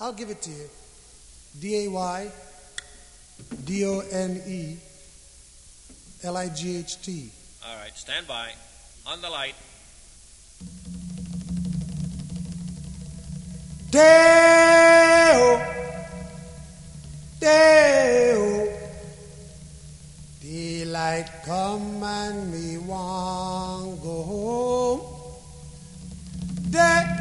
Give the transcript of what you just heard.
I'll give it to you. DAYDONELIGHT. All right, stand by. On the light. Day-o, day-o, daylight come and me want go home. Day